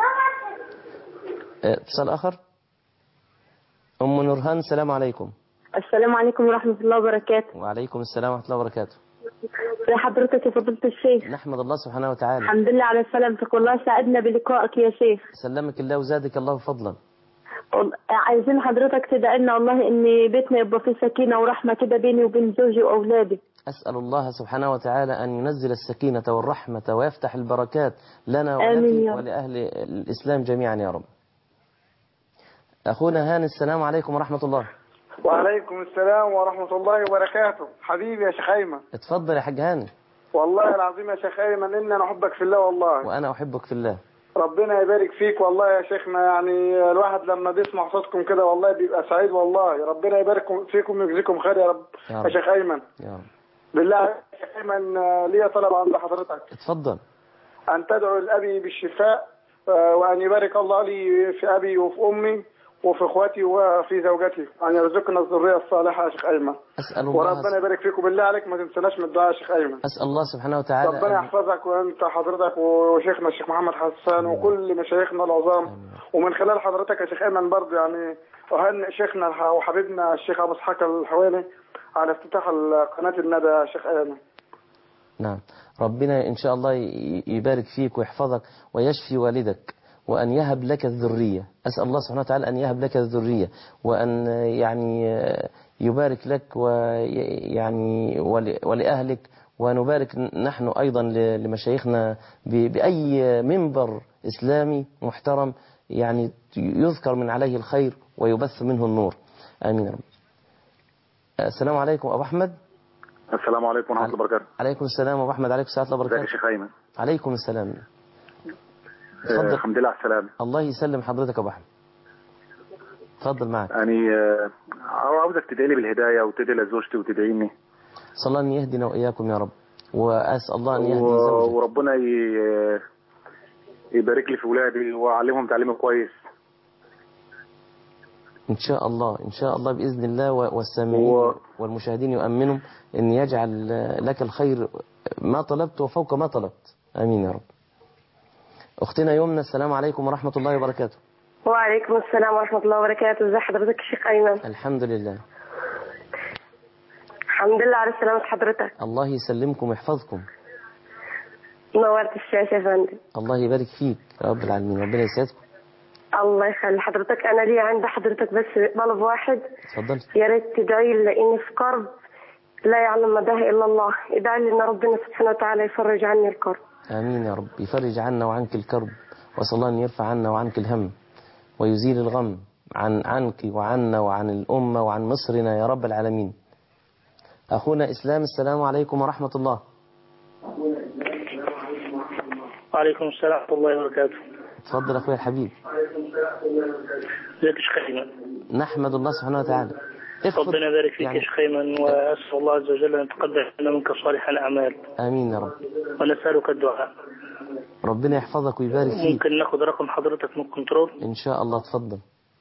Speaker 2: اتصال آخر. أم نورهان. السلام عليكم.
Speaker 3: السلام عليكم ورحمة الله وبركاته.
Speaker 2: وعليكم السلام ورحمة الله وبركاته.
Speaker 3: يا حضرتك يا فضيلة الشيخ.
Speaker 2: نحمد الله سبحانه وتعالى.
Speaker 3: الحمد لله على سلامتك، والله سعدنا بلقائك يا شيخ.
Speaker 2: سلمك الله وزادك الله فضلا.
Speaker 3: عايزين حضرتك تدعي لنا والله ان بيتنا يبقى فيه سكينة ورحمة كده بيني وبين زوجي واولادي.
Speaker 2: أسأل الله سبحانه وتعالى أن ينزل السكينة والرحمة ويفتح البركات لنا ولك ولأهل الإسلام جميعا يا رب. أخونا هاني. السلام عليكم ورحمة الله.
Speaker 5: وعليكم السلام ورحمة الله وبركاته. حبيبي يا شيخ أيمن.
Speaker 2: اتفضل يا حاج هاني.
Speaker 5: والله العظيم يا شيخ أيمن إن أنا أحبك في الله والله.
Speaker 2: وأنا أحبك في الله.
Speaker 5: ربنا يبارك فيك والله يا شيخنا. يعني الواحد لما بيسمع صوتكم كده والله بيبقى سعيد والله. ربنا يبارك فيكم ويجزيكم خير يا رب يا, رب. يا شيخ أيمن.
Speaker 2: يا رب.
Speaker 5: بالله يا شيخ أيمن لي طلب عند حضرتك.
Speaker 2: اتفضل.
Speaker 5: أن تدعو لأبي بالشفاء، وأن يبارك الله لي في أبي وفي أمي وفي اخواتي وفي زوجتي، ان يرزقنا الذريه الصالحه يا شيخ ايمن.
Speaker 2: اسال الله
Speaker 5: وربنا يبارك فيكم. بالله عليك ما تنسناش من الدعاء يا شيخ ايمن.
Speaker 2: اسال الله سبحانه وتعالى
Speaker 5: ربنا يحفظك وانت حضرتك وشيخنا الشيخ محمد حسان وكل مشايخنا العظام. ومن خلال حضرتك يا شيخ ايمن برضه يعني اهنئ شيخنا وحبيبنا الشيخ ابو اسحاق الحويني على افتتاح قناه الندى يا شيخ ايمن.
Speaker 2: نعم. ربنا ان شاء الله يبارك فيك ويحفظك ويشفي والدك، وأن يهب لك الذرية. أسأل الله سبحانه وتعالى أن يهب لك الذرية، وأن يعني يبارك لك ويعني ولأهلك، ونبارك نحن أيضا لمشايخنا بأي منبر إسلامي محترم يعني يذكر من عليه الخير ويبث منه النور. آمين. السلام عليكم أبو أحمد.
Speaker 6: السلام عليكم ورحمة الله وبركاته.
Speaker 2: عليكم السلام أبو أحمد. عليكم السلام ورحمة الله وبركاته.
Speaker 6: ازيك يا شيخ أيمن؟
Speaker 2: عليكم السلام.
Speaker 6: آه الحمد لله على السلامة.
Speaker 2: الله يسلم حضرتك يا أبو أحمد. اتفضل معك.
Speaker 6: يعني آه، عاوزك تدعي لي بالهدايه وتدعي لزوجتي وتدعيني.
Speaker 2: صلى الله أن يهدنا وإياكم يا رب، وأسأل الله أن يهدي
Speaker 6: و-
Speaker 2: زوجك.
Speaker 6: وربنا ي- يبارك لي في ولادي واعلمهم تعليم كويس.
Speaker 2: إن شاء الله إن شاء الله بإذن الله، والسامعين
Speaker 6: و-
Speaker 2: والمشاهدين يؤمنوا أن يجعل لك الخير ما طلبت وفوق ما طلبت. آمين يا رب. أختنا يمنى، السلام عليكم ورحمة الله وبركاته.
Speaker 7: وعليكم السلام ورحمة الله وبركاته. ازي حضرتك يا شيخ أيمن؟
Speaker 2: الحمد لله.
Speaker 7: الحمد لله على سلامة حضرتك.
Speaker 2: الله يسلمكم ويحفظكم.
Speaker 7: نورت الشاشة يا فندم.
Speaker 2: الله يبارك فيك يا رب العالمين، ربنا يسعدكم.
Speaker 7: الله يخلي حضرتك. أنا لي عند حضرتك بس طلب واحد.
Speaker 2: اتفضل.
Speaker 7: يا ريت تدعي لي لأني في كرب لا يعلم مداه إلا الله. ادعي لي إن ربنا سبحانه وتعالى يفرج عني الكرب.
Speaker 2: آمين يا رب، يفرج عنا وعنك الكرب، وصلى الله أن يرفع عنا وعنك الهم ويزيل الغم عن عنك وعنا وعن الأمة وعن مصرنا يا رب العالمين. أخونا إسلام، السلام عليكم ورحمة الله.
Speaker 8: وعليكم السلام ورحمة الله وبركاته.
Speaker 2: تفضل أخوي الحبيب.
Speaker 8: ازيك يا شيخ أيمن؟
Speaker 2: نحمد الله سبحانه وتعالى.
Speaker 8: ربنا يبارك فيك
Speaker 2: يعني
Speaker 8: يا شيخ أيمن، وأسأل الله عز وجل أن يتقبل لنا منك صالح الأعمال.
Speaker 2: آمين يا رب.
Speaker 8: ونسألك الدعاء.
Speaker 2: ربنا يحفظك ويبارك فيك.
Speaker 8: ممكن ناخذ رقم حضرتك من الكنترول؟
Speaker 2: إن شاء الله. تفضل.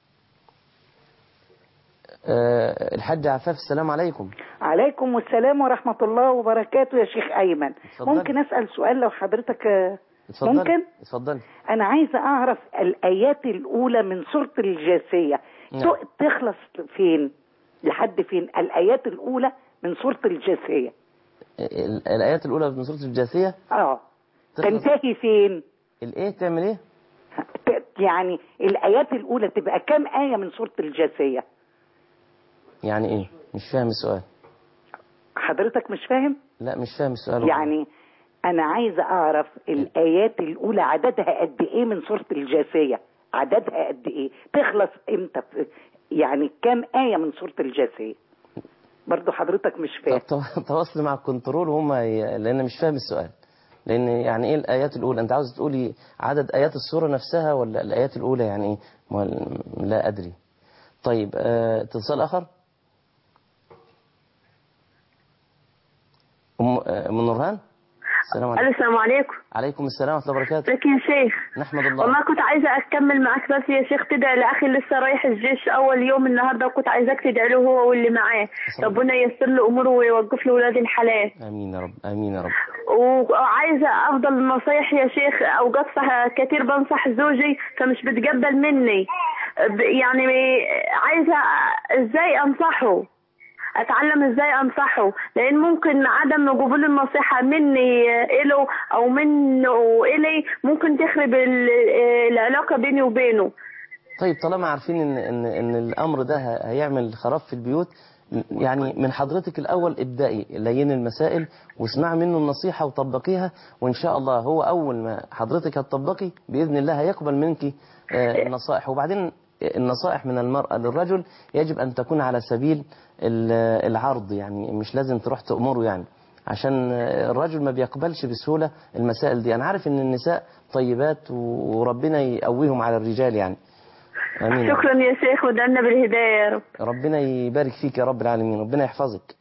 Speaker 2: أه الحاج عفاف، السلام عليكم.
Speaker 9: عليكم السلام ورحمة الله وبركاته يا شيخ أيمن.
Speaker 2: اتفضل.
Speaker 9: ممكن أسأل سؤال لو حضرتك
Speaker 2: اتفضل.
Speaker 9: ممكن؟
Speaker 2: اتفضل.
Speaker 9: أنا عايزة أعرف الآيات الأولى من سورة الجاثية.
Speaker 2: نعم.
Speaker 9: تخلص فين؟ لحد فين الآيات الأولى من سورة الجاثية؟
Speaker 2: ال- الآيات الأولى من سورة الجاثية
Speaker 9: اه
Speaker 2: تخلص-
Speaker 9: تنتهي فين؟
Speaker 2: الإيه تعمل إيه؟
Speaker 9: ت- يعني الآيات الأولى تبقى كم آية من سورة الجاثية؟
Speaker 2: يعني إيه؟ مش فاهم السؤال.
Speaker 9: حضرتك مش فاهم؟
Speaker 2: لا مش فاهم السؤال.
Speaker 9: يعني أنا عايزة أعرف الآيات الأولى عددها قد إيه من سورة الجاثية؟ عددها قد إيه؟ تخلص إمتى؟ يعني كم آية من سورة الجاثية؟ برضو حضرتك مش فاهم.
Speaker 2: طب تواصل مع الكنترول هم ي... لأن مش فاهم السؤال. لأن يعني إيه الآيات الأولى؟ أنت عاوز تقولي عدد آيات السورة نفسها ولا الآيات الأولى يعني إيه؟ ما... لا أدري. طيب آه، اتصال آخر. أم أم نورهان، السلام عليكم.
Speaker 3: السلام عليكم.
Speaker 2: عليكم السلام ورحمة الله وبركاته.
Speaker 3: ازيك يا شيخ؟
Speaker 2: نحمد الله.
Speaker 3: والله كنت عايزة أكمل معك بس يا شيخ، تدعي لأخي لسه رايح الجيش أول يوم النهاردة، وكنت عايزاك تدعي له هو واللي معاه، ربنا ييسر له أموره ويوقف له ولاد الحلال.
Speaker 2: آمين يا رب، آمين يا رب.
Speaker 3: وعايزة أفضل النصايح يا شيخ، أوقات صح كتير بنصح زوجي فمش بتقبل مني، ب- يعني عايزة إزاي أنصحه، اتعلم ازاي انصحه، لان ممكن عدم قبول النصيحه مني له او منه الي ممكن تخرب ال- العلاقه بيني وبينه.
Speaker 2: طيب طالما عارفين ان ان ان الامر ده ه- هيعمل خراب في البيوت، يعني من حضرتك الاول ابدأي لين المسائل واسمعي منه النصيحة وطبقيها، وان شاء الله هو اول ما حضرتك هتطبقي باذن الله هيقبل منك آه، النصائح. وبعدين النصائح من المرأة للرجل يجب ان تكون على سبيل ال- العرض، يعني مش لازم تروح تأمره، يعني عشان الرجل ما بيقبلش بسهولة المسائل دي. انا عارف ان النساء طيبات وربنا يقويهم على الرجال يعني. آمين.
Speaker 3: شكرا يا شيخ، ودعنا بالهدايه يا رب.
Speaker 2: ربنا يبارك فيك يا رب العالمين، ربنا يحفظك.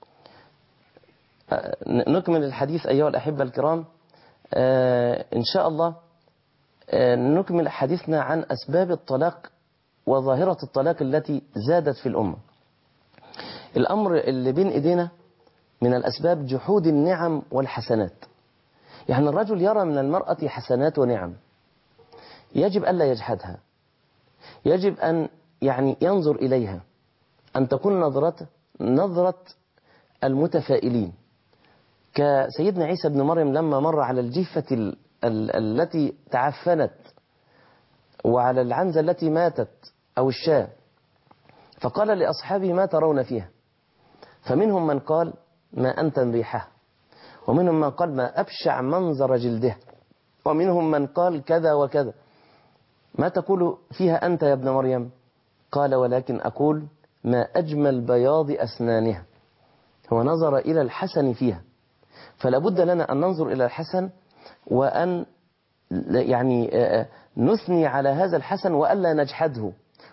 Speaker 2: آه، نكمل الحديث أيها الأحبة الكرام. آه، إن شاء الله آه، نكمل حديثنا عن أسباب الطلاق وظاهرة الطلاق التي زادت في الأمة. الأمر اللي بين إيدينا من الأسباب جحود النعم والحسنات. يعني الرجل يرى من المرأة حسنات ونعم، يجب ألا يجحدها، يجب أن يعني ينظر إليها، أن تكون نظرة نظرة المتفائلين، كسيدنا عيسى بن مريم لما مر على الجفة ال ال التي تعفنت وعلى العنزة التي ماتت أو الشاة، فقال لأصحابه ما ترون فيها؟ فمنهم من قال ما أنتن ريحه، ومنهم من قال ما أبشع منظر جلده، ومنهم من قال كذا وكذا. ما تقول فيها أنت يا ابن مريم؟ قال ولكن أقول ما أجمل بياض أسنانها. هو نظر إلى الحسن فيها، فلا بد لنا أن ننظر إلى الحسن وأن يعني نثني على هذا الحسن وألا نجحده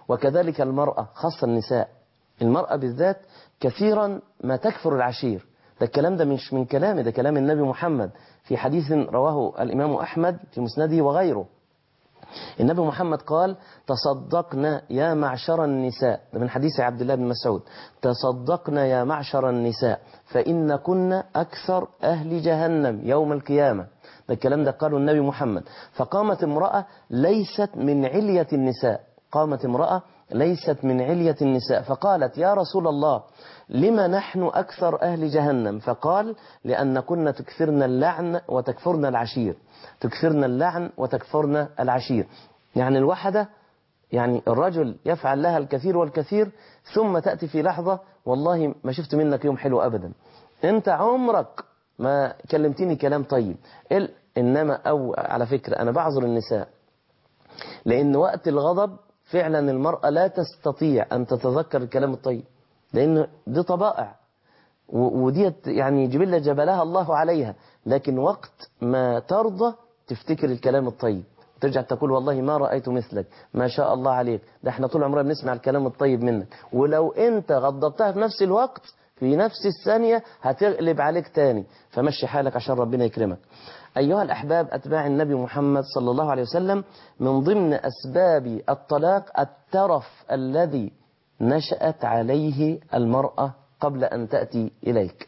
Speaker 2: وكذلك المرأة، خاصة النساء، المرأة بالذات كثيرا ما تكفر العشير. ده الكلام ده مش من كلامي، ده كلام النبي محمد في حديث رواه الإمام أحمد في مسنده وغيره. النبي محمد قال: تصدقنا يا معشر النساء، ده من حديث عبد الله بن مسعود، تصدقنا يا معشر النساء فإن كنا أكثر أهل جهنم يوم القيامة. ده الكلام ده قاله النبي محمد. فقامت امرأة ليست من علية النساء، قامت امرأة ليست من علية النساء فقالت: يا رسول الله، لما نحن أكثر أهل جهنم؟ فقال: لأن كنا تكثرن اللعن وتكفرن العشير، تكثرن اللعن وتكفرن العشير. يعني الوحدة، يعني الرجل يفعل لها الكثير والكثير ثم تأتي في لحظة: والله ما شفت منك يوم حلو أبدا، أنت عمرك ما كلمتني كلام طيب. إنما أو على فكرة أنا بعذر النساء، لأن وقت الغضب فعلا المرأة لا تستطيع أن تتذكر الكلام الطيب، لأن دي طبائع وديت يعني جبلة جبلها الله عليها. لكن وقت ما ترضى تفتكر الكلام الطيب، ترجع تقول: والله ما رأيت مثلك، ما شاء الله عليك، ده احنا طول عمرنا بنسمع الكلام الطيب منك. ولو انت غضبتها في نفس الوقت في نفس الثانية هتغلب عليك تاني. فمشي حالك عشان ربنا يكرمك. أيها الأحباب أتباع النبي محمد صلى الله عليه وسلم، من ضمن أسباب الطلاق الترف الذي نشأت عليه المرأة قبل أن تأتي إليك.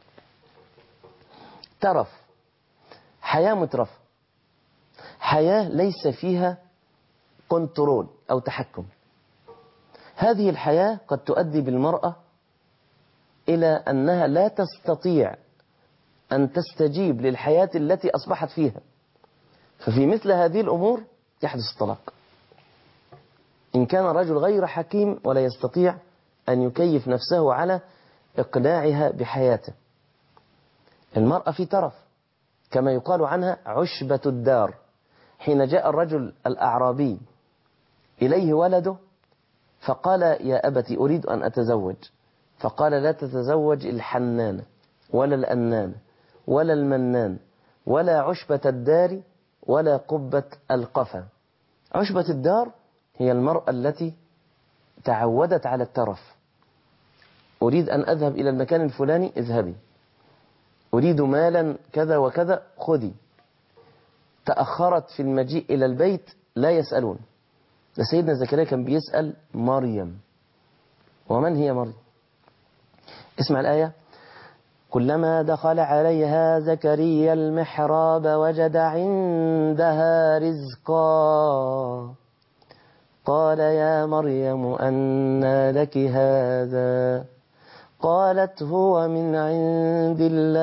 Speaker 2: ترف، حياة مترفة، حياة ليس فيها كنترول أو تحكم. هذه الحياة قد تؤدي بالمرأة إلى أنها لا تستطيع أن تستجيب للحياة التي أصبحت فيها. ففي مثل هذه الأمور يحدث الطلاق. إن كان الرجل غير حكيم ولا يستطيع أن يكيف نفسه على إقناعها بحياته. المرأة في ترف، كما يقال عنها عشبة الدار. حين جاء الرجل الأعرابي إليه ولده فقال: يا أبت أريد أن أتزوج. فقال: لا تتزوج الحنان ولا الأنان ولا المنان ولا عشبة الدار ولا قبة القفا. عشبة الدار هي المرأة التي تعودت على الترف. أريد أن أذهب إلى المكان الفلاني، اذهبي. أريد مالا كذا وكذا، خذي. تأخرت في المجيء إلى البيت لا يسألون. ده سيدنا زكريا كان بيسأل مريم. ومن هي مريم؟ اسمع الآية: كلما دخل عليها زكريا المحراب وجد عندها رزقا قال يا مريم أنى لك هذا قالت هو من عند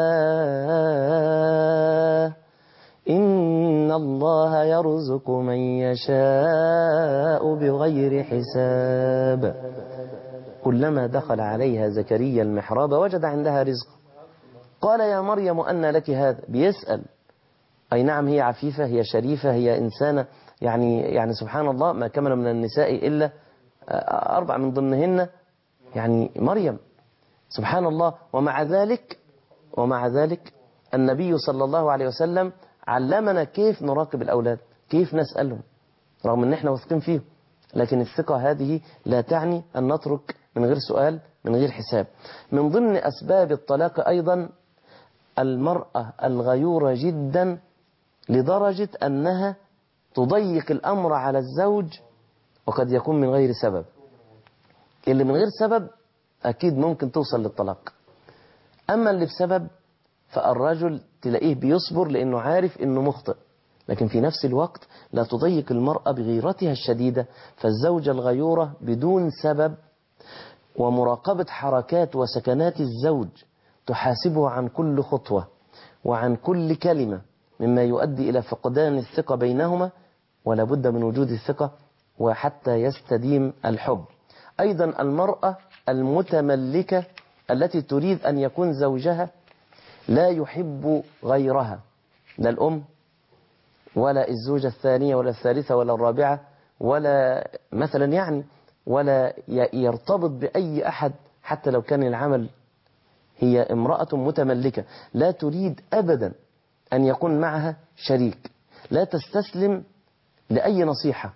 Speaker 2: الله إن الله يرزق من يشاء بغير حساب. كلما دخل عليها زكريا المحراب وجد عندها رزقا قال يا مريم أنى لك هذا. بيسأل. أي نعم، هي عفيفة، هي شريفة، هي إنسانة، يعني يعني سبحان الله ما كمل من النساء إلا أربع من ضمنهن يعني مريم، سبحان الله. ومع ذلك ومع ذلك النبي صلى الله عليه وسلم علمنا كيف نراقب الأولاد، كيف نسألهم، رغم أن احنا واثقين فيهم، لكن الثقة هذه لا تعني أن نترك من غير سؤال من غير حساب. من ضمن أسباب الطلاق أيضا المرأة الغيورة جدا لدرجة أنها تضيق الأمر على الزوج، وقد يكون من غير سبب. اللي من غير سبب أكيد ممكن توصل للطلاق، أما اللي بسبب فالرجل تلاقيه بيصبر لأنه عارف أنه مخطئ، لكن في نفس الوقت لا تضيق المرأة بغيرتها الشديدة. فالزوجة الغيورة بدون سبب ومراقبة حركات وسكنات الزوج تحاسبه عن كل خطوة وعن كل كلمة، مما يؤدي إلى فقدان الثقة بينهما، ولا بد من وجود الثقة وحتى يستديم الحب. أيضا المرأة المتملكة التي تريد أن يكون زوجها لا يحب غيرها، لا الأم ولا الزوجة الثانية ولا الثالثة ولا الرابعة ولا مثلا يعني ولا يرتبط بأي أحد حتى لو كان العمل. هي امرأة متملكة لا تريد أبدا أن يكون معها شريك، لا تستسلم لأي نصيحة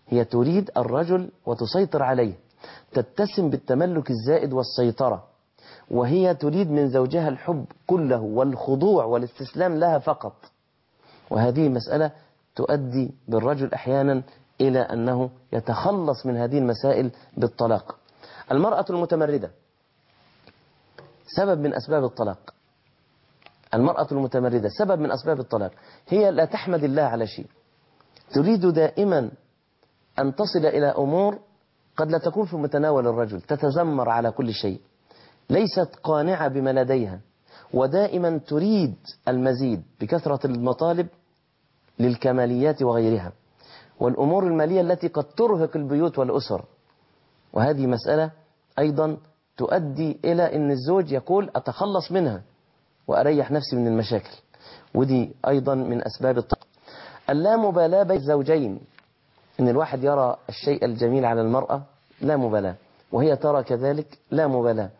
Speaker 2: هي تريد الرجل وتسيطر عليه، تتسم بالتملك الزائد والسيطرة، وهي تريد من زوجها الحب كله والخضوع والاستسلام لها فقط. وهذه مسألة تؤدي بالرجل أحيانا إلى أنه يتخلص من هذه المسائل بالطلاق. المرأة المتمردة سبب من أسباب الطلاق. المرأة المتمردة سبب من أسباب الطلاق، هي لا تحمد الله على شيء، تريد دائما أن تصل إلى أمور قد لا تكون في متناول الرجل، تتذمر على كل شيء، ليست قانعة بما لديها، ودائما تريد المزيد بكثرة المطالب للكماليات وغيرها، والأمور المالية التي قد ترهق البيوت والأسر. وهذه مسألة أيضا تؤدي إلى أن الزوج يقول أتخلص منها وأريح نفسي من المشاكل، ودي أيضا من أسباب الطلاق. اللامبالاة بين الزوجين، أن الواحد يرى الشيء الجميل على المرأة لا مبالاة، وهي ترى كذلك لا مبالاة.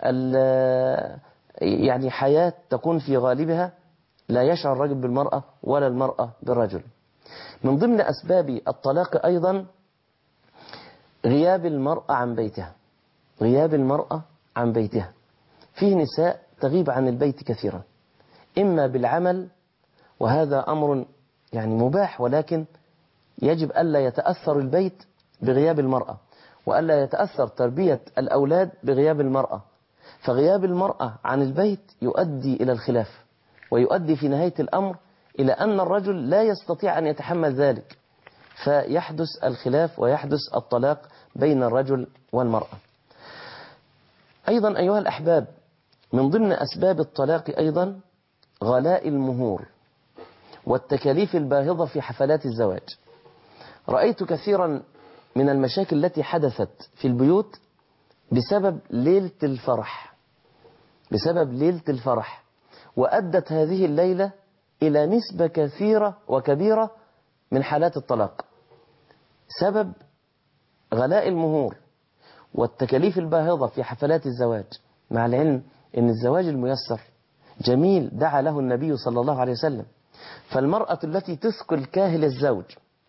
Speaker 2: يعني حياة تكون في غالبها لا يشعر الرجل بالمرأة ولا المرأة بالرجل. من ضمن أسباب الطلاق أيضا غياب المرأة عن بيتها، غياب المرأة عن بيتها. فيه نساء تغيب عن البيت كثيرا، إما بالعمل، وهذا أمر يعني مباح، ولكن يجب ألا يتأثر البيت بغياب المرأة، وألا يتأثر تربية الأولاد بغياب المرأة. فغياب المرأة عن البيت يؤدي إلى الخلاف، ويؤدي في نهاية الأمر إلى أن الرجل لا يستطيع أن يتحمل ذلك، فيحدث الخلاف ويحدث الطلاق بين الرجل والمرأة. أيضا أيها الأحباب، من ضمن أسباب الطلاق أيضا غلاء المهور والتكاليف الباهظة في حفلات الزواج. رأيت كثيرا من المشاكل التي حدثت في البيوت بسبب ليلة الفرح، بسبب ليلة الفرح، وأدت هذه الليلة إلى نسبة كثيرة وكبيرة من حالات الطلاق. سبب غلاء المهور والتكاليف الباهظة في حفلات الزواج، مع العلم أن الزواج الميسر جميل دعا له النبي صلى الله عليه وسلم. فالمرأة التي تثقل كاهل الزوج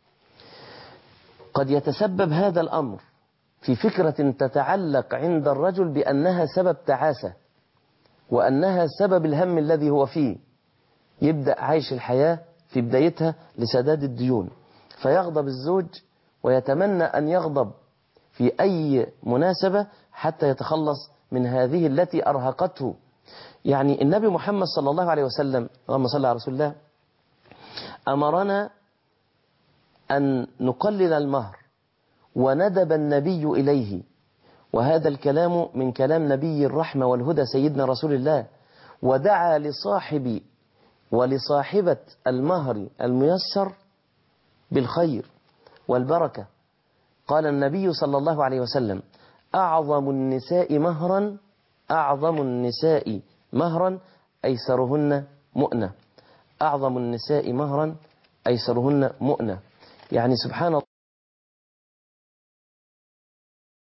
Speaker 2: قد يتسبب هذا الأمر في فكرة تتعلق عند الرجل بأنها سبب تعاسة، وأنها سبب الهم الذي هو فيه. يبدأ عيش الحياة في بدايتها لسداد الديون، فيغضب الزوج ويتمنى أن يغضب في أي مناسبة حتى يتخلص من هذه التي أرهقته. يعني النبي محمد صلى الله عليه وسلم، اللهم صل على رسول الله، أمرنا أن نقلل المهر، وندب النبي إليه، وهذا الكلام من كلام نبي الرحمة والهدى سيدنا رسول الله. ودعا لصاحب ولصاحبة المهر الميسر بالخير والبركة. قال النبي صلى الله عليه وسلم: أعظم النساء مهرا أعظم النساء مهرا أيسرهن مؤنة. أعظم النساء مهرا أيسرهن مؤنة. يعني سبحان الله.